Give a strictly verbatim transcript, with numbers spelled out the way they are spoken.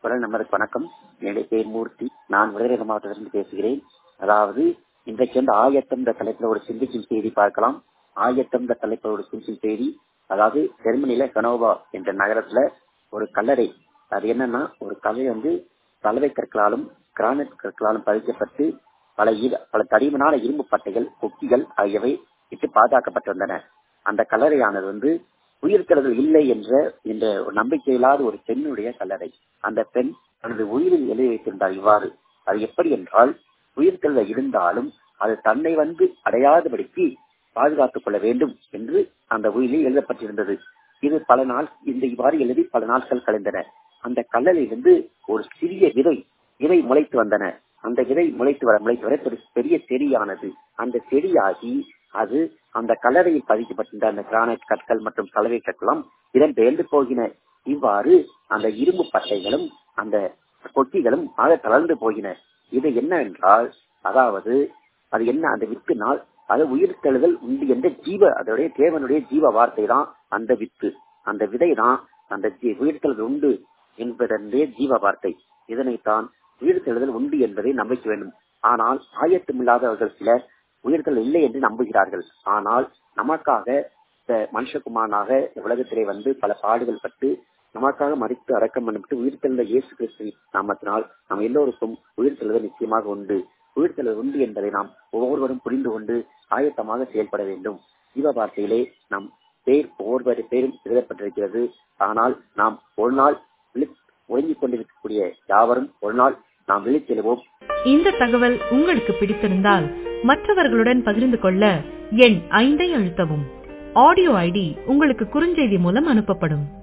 குரல் நம்பருக்கு வணக்கம். என்னுடைய பேர் மூர்த்தி. நான் விருதுநகர் மாவட்டத்திலிருந்து பேசுகிறேன். அதாவது இன்றைக்கு வந்து ஆயத்தம் என்ற தலைப்பில் ஒரு சிந்திக்கும் செய்தி பார்க்கலாம். ஆயத்தம் என்ற தலைப்பில் ஒரு சிந்திக்கும் செய்தி. அதாவது ஜெர்மனியில ஹனோவா என்ற நகரத்துல ஒரு கல்லறை. அது என்னன்னா, ஒரு கல்லறை வந்து சலவை கற்களாலும் கிரானைட் கற்களாலும் பதிக்கப்பட்டு பல பல தடிமனான இரும்பு பட்டைகள், கொக்கிகள் ஆகியவை இட்டு பாதுகாக்கப்பட்டு வந்தன. அந்த கல்லறையானது வந்து உயிர்த்தெழுதல் இல்லை என்ற என்ற நம்பிக்கையில்லாத ஒரு பெண்ணுடைய கல்லறை. அந்த பெண் தனது உயிரில் எழுதி வைத்திருந்தார் இவ்வாறு. அது எப்படி என்றால், உயிர்த்தெழுதல் இருந்தாலும் அது தன்னை வந்து அடையாதபடிக்கு பாதுகாத்துக் கொள்ள வேண்டும் என்று அந்த உயிரில் எழுதப்பட்டிருந்தது. இது பல நாள் இந்த இவ்வாறு எழுதி பல நாட்கள் கழிந்தன. அந்த கல்லறையிலிருந்து ஒரு சிறிய விதை விதை முளைத்து வந்தன. அந்த விதை முளைத்து வர முளைத்து வர ஒரு பெரிய செடியானது. அந்த செடியாகி அது அந்த கல்லறையில் பதிக்கப்பட்டிருந்த அந்த கிரானைட் கற்கள் மற்றும் சலவை கற்களும் இடம்பெயர்ந்து போகின. இவ்வாறு அந்த இரும்பு பட்டைகளும் அந்த கொக்கிகளும் ஆக தளர்ந்து போகின. இது என்ன என்றால், அதாவது அது என்ன, அந்த வித்து நாள் அது உயிர்த்தெழுதல் உண்டு என்ற ஜீவ அதனுடைய தேவனுடைய ஜீவ வார்த்தை தான் அந்த வித்து. அந்த விதை தான் அந்த உயிர்த்தெழுதல் உண்டு என்பதனுடைய ஜீவ வார்த்தை. இதனைத்தான் உயிர்த்தெழுதல் உண்டு என்பதை நம்பிக்க வேண்டும். ஆனால் ஆயத்தமில்லாதவர்கள் சிலர் உயிர்கள் இல்லை என்று நம்புகிறார்கள். ஆனால் நமக்காக மனுஷகுமாரனாக உலகத்திலே வந்து பல பாடுகள் பட்டு நமக்காக மரித்து அடக்கம் பண்ணப்பட்டு உயிர்த்தெழுந்த இயேசு கிறிஸ்து நாமத்தினால் நாம் எல்லோருக்கும் உயிர்த்தெழுதல் நிச்சயமாக உண்டு. உயிர்த்தெழுதல் உண்டு என்பதை நாம் ஒவ்வொருவரும் புரிந்து கொண்டு ஆயத்தமாக செயல்பட வேண்டும். ஜீவ வார்த்தையிலே நம் பேர் ஒவ்வொரு பேரும் எழுதப்பட்டிருக்கிறது. ஆனால் நாம் ஒரு நாள் ஒழுங்கிக் கொண்டிருக்கக்கூடிய யாவரும் ஒரு நாள் நாம் விழித்தெழுவோம். இந்த தகவல் உங்களுக்கு பிடித்திருந்தால் மற்றவர்களுடன் பகிர்ந்து கொள்ள எண் ஐந்தை அழுத்தவும். ஆடியோ ஐடி உங்களுக்கு குறுஞ்செய்தி மூலம் அனுப்பப்படும்.